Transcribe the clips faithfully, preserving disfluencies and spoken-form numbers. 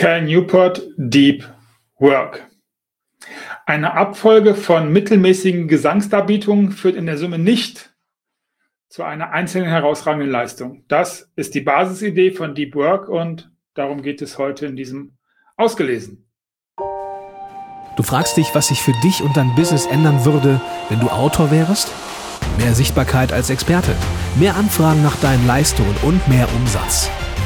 Cal Newport Deep Work. Eine Abfolge von mittelmäßigen Gesangsdarbietungen führt in der Summe nicht zu einer einzelnen herausragenden Leistung. Das ist die Basisidee von Deep Work und darum geht es heute in diesem Ausgelesen. Du fragst dich, was sich für dich und dein Business ändern würde, wenn du Autor wärst? Mehr Sichtbarkeit als Experte, mehr Anfragen nach deinen Leistungen und mehr Umsatz.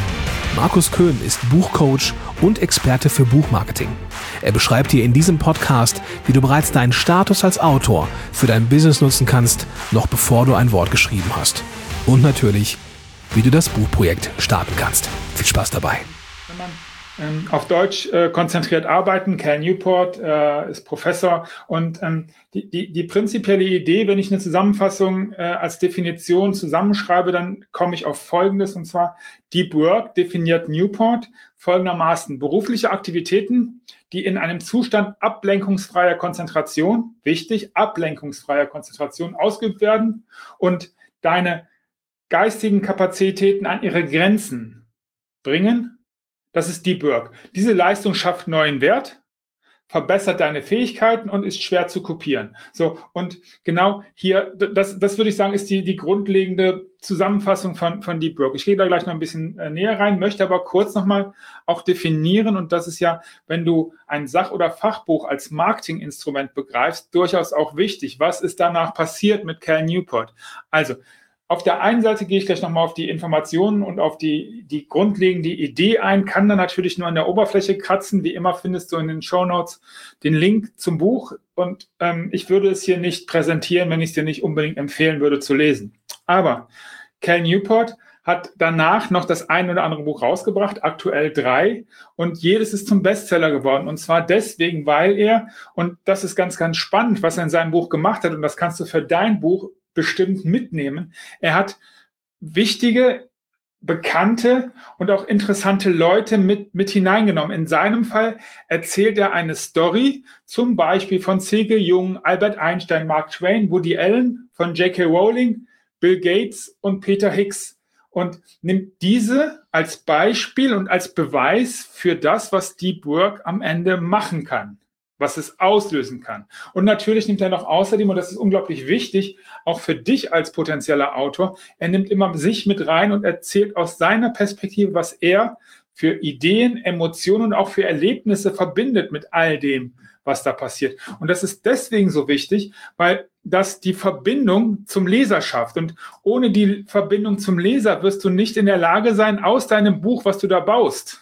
Markus Köhn ist Buchcoach und Experte für Buchmarketing. Er beschreibt dir in diesem Podcast, wie du bereits deinen Status als Autor für dein Business nutzen kannst, noch bevor du ein Wort geschrieben hast. Und natürlich, wie du das Buchprojekt starten kannst. Viel Spaß dabei. Wenn man ähm, auf Deutsch äh, konzentriert arbeiten, Cal Newport äh, ist Professor und ähm, die, die, die prinzipielle Idee, wenn ich eine Zusammenfassung äh, als Definition zusammenschreibe, dann komme ich auf Folgendes, und zwar Deep Work definiert Newport folgendermaßen: berufliche Aktivitäten, die in einem Zustand ablenkungsfreier Konzentration, wichtig, ablenkungsfreier Konzentration ausgeübt werden und deine geistigen Kapazitäten an ihre Grenzen bringen. Das ist Deep Work. Diese Leistung schafft neuen Wert, verbessert deine Fähigkeiten und ist schwer zu kopieren. So, und genau hier, das, das würde ich sagen, ist die, die grundlegende Zusammenfassung von, von Deep Work. Ich gehe da gleich noch ein bisschen äh, näher rein, möchte aber kurz nochmal auch definieren, und das ist ja, wenn du ein Sach- oder Fachbuch als Marketinginstrument begreifst, durchaus auch wichtig. Was ist danach passiert mit Cal Newport? Also, auf der einen Seite gehe ich gleich nochmal auf die Informationen und auf die, die grundlegende Idee ein, kann dann natürlich nur an der Oberfläche kratzen. Wie immer findest du in den Shownotes den Link zum Buch, und ähm, ich würde es hier nicht präsentieren, wenn ich es dir nicht unbedingt empfehlen würde zu lesen. Aber Cal Newport hat danach noch das ein oder andere Buch rausgebracht, aktuell drei, und jedes ist zum Bestseller geworden. Und zwar deswegen, weil er, und das ist ganz, ganz spannend, was er in seinem Buch gemacht hat, und das kannst du für dein Buch bestimmt mitnehmen. Er hat wichtige, bekannte und auch interessante Leute mit, mit hineingenommen. In seinem Fall erzählt er eine Story, zum Beispiel von C G Jung, Albert Einstein, Mark Twain, Woody Allen, von J K Rowling, Bill Gates und Peter Higgs, und nimmt diese als Beispiel und als Beweis für das, was Deep Work am Ende machen kann, was es auslösen kann. Und natürlich nimmt er noch außerdem, und das ist unglaublich wichtig, auch für dich als potenzieller Autor, er nimmt immer sich mit rein und erzählt aus seiner Perspektive, was er für Ideen, Emotionen und auch für Erlebnisse verbindet mit all dem, was da passiert. Und das ist deswegen so wichtig, weil das die Verbindung zum Leser schafft. Und ohne die Verbindung zum Leser wirst du nicht in der Lage sein, aus deinem Buch, was du da baust,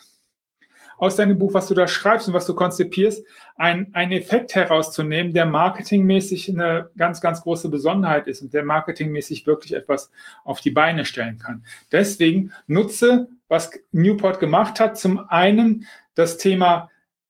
aus deinem Buch, was du da schreibst und was du konzipierst, ein, einen Effekt herauszunehmen, der marketingmäßig eine ganz, ganz große Besonderheit ist und der marketingmäßig wirklich etwas auf die Beine stellen kann. Deswegen nutze, was Newport gemacht hat, zum einen das Thema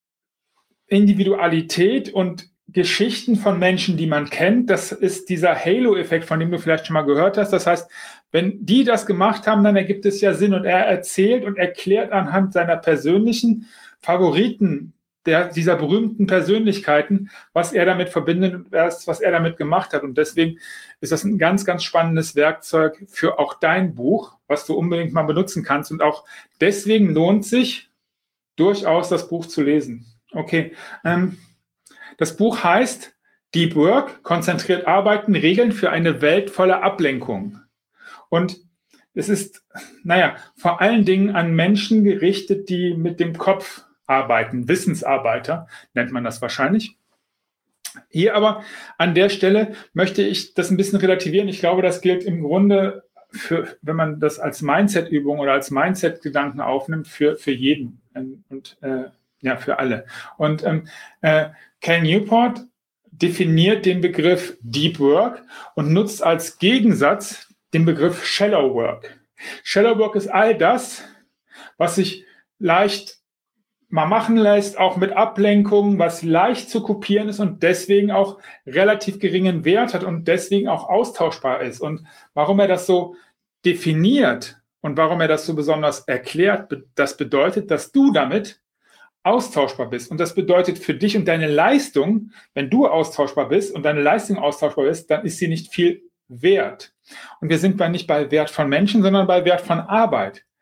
Individualität und Geschichten von Menschen, die man kennt. Das ist dieser Halo-Effekt, von dem du vielleicht schon mal gehört hast. Das heißt, wenn die das gemacht haben, dann ergibt es ja Sinn, und er erzählt und erklärt anhand seiner persönlichen Favoriten, der, dieser berühmten Persönlichkeiten, was er damit verbindet und was er damit gemacht hat. Und deswegen ist das ein ganz, ganz spannendes Werkzeug für auch dein Buch, was du unbedingt mal benutzen kannst. Und auch deswegen lohnt sich durchaus, das Buch zu lesen. Okay, ähm, das Buch heißt Deep Work, konzentriert arbeiten, Regeln für eine Welt voller Ablenkung. Und es ist, naja, vor allen Dingen an Menschen gerichtet, die mit dem Kopf arbeiten. Wissensarbeiter nennt man das wahrscheinlich. Hier aber an der Stelle möchte ich das ein bisschen relativieren. Ich glaube, das gilt im Grunde für, wenn man das als Mindset-Übung oder als Mindset-Gedanken aufnimmt, für, für jeden und äh, ja, für alle. Und ähm, äh, Cal Newport definiert den Begriff Deep Work und nutzt als Gegensatz den Begriff Shallow Work. Shallow Work ist all das, was sich leicht mal machen lässt, auch mit Ablenkung, was leicht zu kopieren ist und deswegen auch relativ geringen Wert hat und deswegen auch austauschbar ist. Und warum er das so definiert und warum er das so besonders erklärt, das bedeutet, dass du damit austauschbar bist. Und das bedeutet für dich und deine Leistung, wenn du austauschbar bist und deine Leistung austauschbar ist, dann ist sie nicht viel wert. Und wir sind bei, nicht bei Wert von Menschen, sondern bei Wert von Arbeit.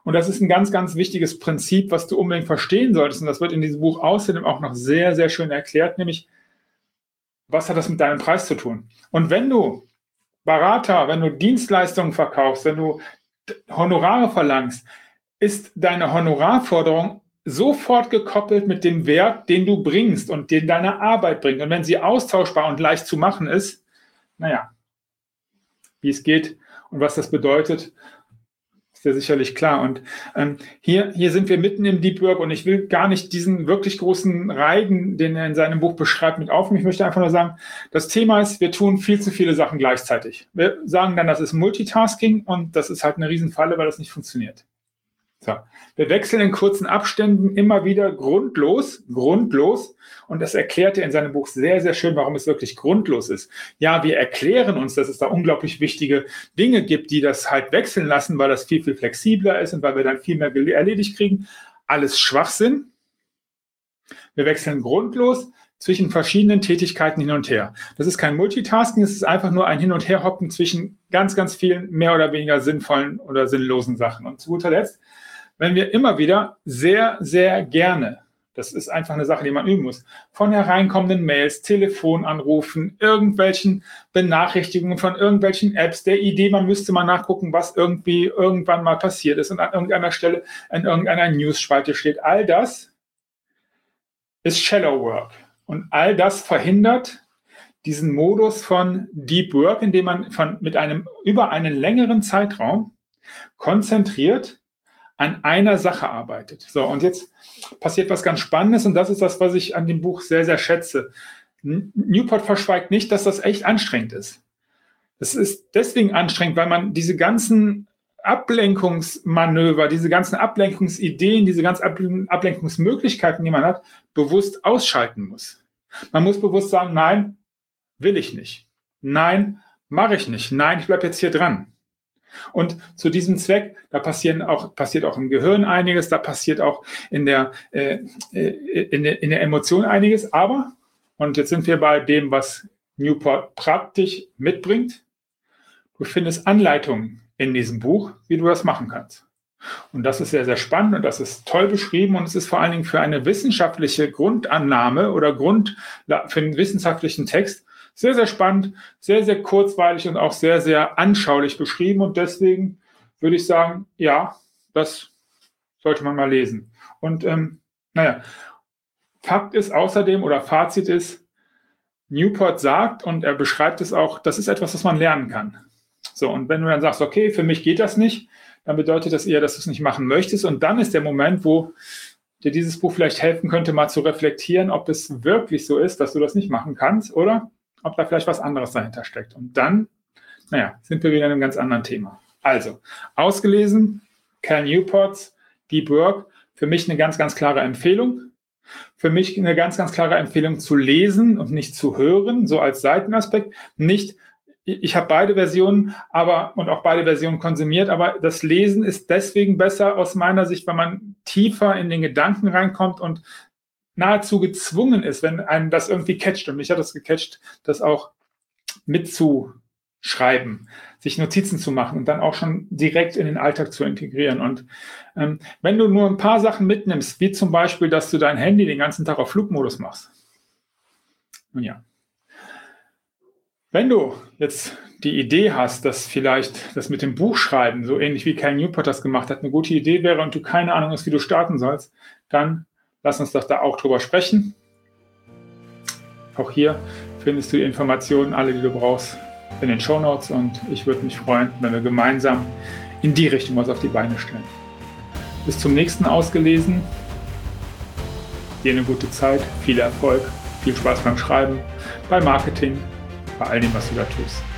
Und das ist ein ganz, ganz wichtiges Prinzip, was du unbedingt verstehen solltest. Und das wird in diesem Buch außerdem auch noch sehr, sehr schön erklärt, nämlich, was hat das mit deinem Preis zu tun? Und wenn du Berater, wenn du Dienstleistungen verkaufst, wenn du Honorare verlangst, ist deine Honorarforderung sofort gekoppelt mit dem Wert, den du bringst und den deine Arbeit bringt. Und wenn sie austauschbar und leicht zu machen ist, naja, wie es geht und was das bedeutet, ist ja sicherlich klar. Und ähm, hier, hier sind wir mitten im Deep Work und ich will gar nicht diesen wirklich großen Reigen, den er in seinem Buch beschreibt, mit aufnehmen. Ich möchte einfach nur sagen, das Thema ist, wir tun viel zu viele Sachen gleichzeitig. Wir sagen dann, das ist Multitasking und das ist halt eine Riesenfalle, weil das nicht funktioniert. So. Wir wechseln in kurzen Abständen immer wieder grundlos, grundlos. Und das erklärt er in seinem Buch sehr, sehr schön, warum es wirklich grundlos ist. Ja, wir erklären uns, dass es da unglaublich wichtige Dinge gibt, die das halt wechseln lassen, weil das viel, viel flexibler ist und weil wir dann viel mehr erledigt kriegen. Alles Schwachsinn. Wir wechseln grundlos zwischen verschiedenen Tätigkeiten hin und her. Das ist kein Multitasking, es ist einfach nur ein Hin- und Herhoppen zwischen ganz, ganz vielen mehr oder weniger sinnvollen oder sinnlosen Sachen. Und zu guter Letzt, wenn wir immer wieder sehr, sehr gerne, das ist einfach eine Sache, die man üben muss, von hereinkommenden Mails, Telefonanrufen, irgendwelchen Benachrichtigungen von irgendwelchen Apps, der Idee, man müsste mal nachgucken, was irgendwie irgendwann mal passiert ist und an irgendeiner Stelle in irgendeiner News-Spalte steht. All das ist Shallow Work. Und all das verhindert diesen Modus von Deep Work, in dem man von, mit einem, über einen längeren Zeitraum konzentriert an einer Sache arbeitet. So, und jetzt passiert was ganz Spannendes und das ist das, was ich an dem Buch sehr, sehr schätze. Newport verschweigt nicht, dass das echt anstrengend ist. Es ist deswegen anstrengend, weil man diese ganzen Ablenkungsmanöver, diese ganzen Ablenkungsideen, diese ganzen Ablenkungsmöglichkeiten, die man hat, bewusst ausschalten muss. Man muss bewusst sagen, nein, will ich nicht. Nein, mache ich nicht. Nein, ich bleibe jetzt hier dran. Und zu diesem Zweck, da passieren auch, passiert auch im Gehirn einiges, da passiert auch in der, äh, in der, in der Emotion einiges. Aber, und jetzt sind wir bei dem, was Newport praktisch mitbringt, du findest Anleitungen in diesem Buch, wie du das machen kannst. Und das ist sehr, sehr spannend und das ist toll beschrieben und es ist vor allen Dingen für eine wissenschaftliche Grundannahme oder Grund für einen wissenschaftlichen Text sehr, sehr spannend, sehr, sehr kurzweilig und auch sehr, sehr anschaulich beschrieben. Und deswegen würde ich sagen, ja, das sollte man mal lesen. Und ähm, naja, Fakt ist außerdem oder Fazit ist, Newport sagt und er beschreibt es auch, das ist etwas, was man lernen kann. So, und wenn du dann sagst, okay, für mich geht das nicht, dann bedeutet das eher, dass du es nicht machen möchtest. Und dann ist der Moment, wo dir dieses Buch vielleicht helfen könnte, mal zu reflektieren, ob es wirklich so ist, dass du das nicht machen kannst oder ob da vielleicht was anderes dahinter steckt. Und dann, naja, sind wir wieder in einem ganz anderen Thema. Also, ausgelesen, Cal Newports Deep Work, für mich eine ganz, ganz klare Empfehlung. Für mich eine ganz, ganz klare Empfehlung zu lesen und nicht zu hören, so als Seitenaspekt. Nicht, ich habe beide Versionen, aber und auch beide Versionen konsumiert, aber das Lesen ist deswegen besser aus meiner Sicht, weil man tiefer in den Gedanken reinkommt und nahezu gezwungen ist, wenn einem das irgendwie catcht. Und mich hat das gecatcht, das auch mitzuschreiben, sich Notizen zu machen und dann auch schon direkt in den Alltag zu integrieren. Und ähm, wenn du nur ein paar Sachen mitnimmst, wie zum Beispiel, dass du dein Handy den ganzen Tag auf Flugmodus machst. Nun ja. Wenn du jetzt die Idee hast, dass vielleicht das mit dem Buchschreiben, so ähnlich wie Cal Newport das gemacht hat, eine gute Idee wäre und du keine Ahnung hast, wie du starten sollst, dann lass uns doch da auch drüber sprechen. Auch hier findest du die Informationen, alle, die du brauchst, in den Shownotes und ich würde mich freuen, wenn wir gemeinsam in die Richtung was auf die Beine stellen. Bis zum nächsten Ausgelesen. Dir eine gute Zeit, viel Erfolg, viel Spaß beim Schreiben, beim Marketing, bei all dem, was du da tust.